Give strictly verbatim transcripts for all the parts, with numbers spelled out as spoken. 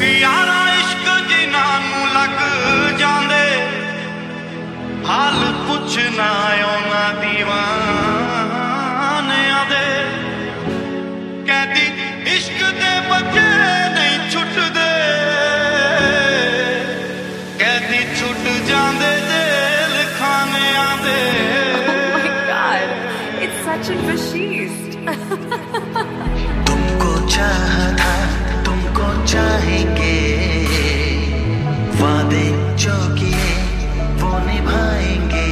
यारा इश्क जिन्हां नूं लग जांदे हाल पुछना उन्हां दीवानियां दे कहदी इश्क दे बच्चे नहीं छुटदे कहदी छुट जांदे जेल खानियां दे। Oh my God, it's such a fascist. तुमको चाहा था तुमको चाहेंगे, वादे जो किए वो निभाएंगे।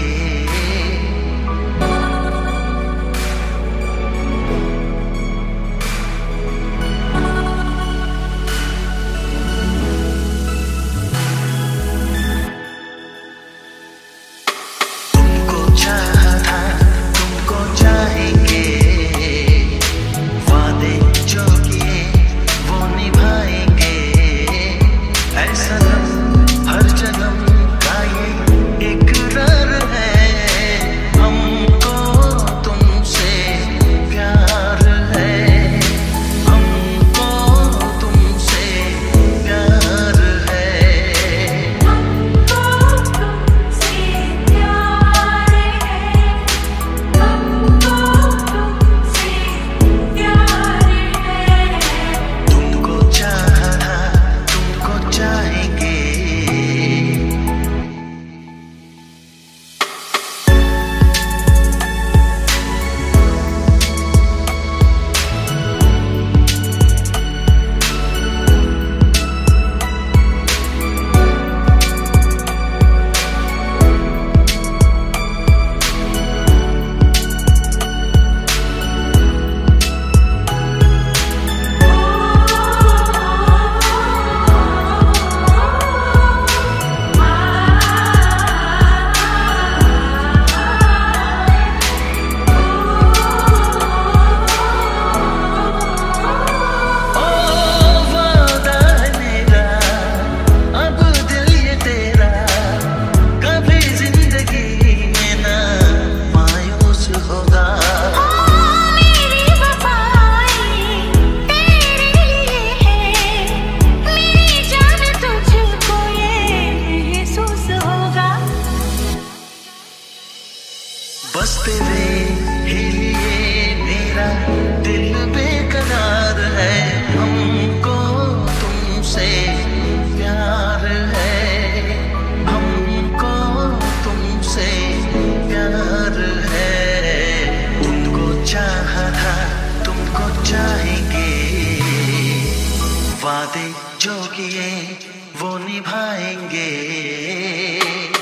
तुमको चाहा था तुमको चाहेंगे, वादे जो किए वो निभाएंगे। ऐसा हर जन्म का ये इकरार है, हमको तुमसे प्यार है, हमको तुमसे प्यार है, हमको तुमसे प्यार है, हमको तुमसे प्यार है। तुमको चाहा था तुमको चाहेंगे। ओ वादा है मेरा अब दिल ये तेरा, कभी जिंदगी में ना मायूस होगा। मेरी वफाएं तेरे लिए है, मेरी जान तुझको ये महसूस होगा। बस तेरे ही लिए मेरा दिल बेकरार है, हमको तुमसे प्यार है, हमको तुमसे प्यार है। तुमको चाहा था तुमको चाहेंगे, वादे जो किए वो निभाएंगे।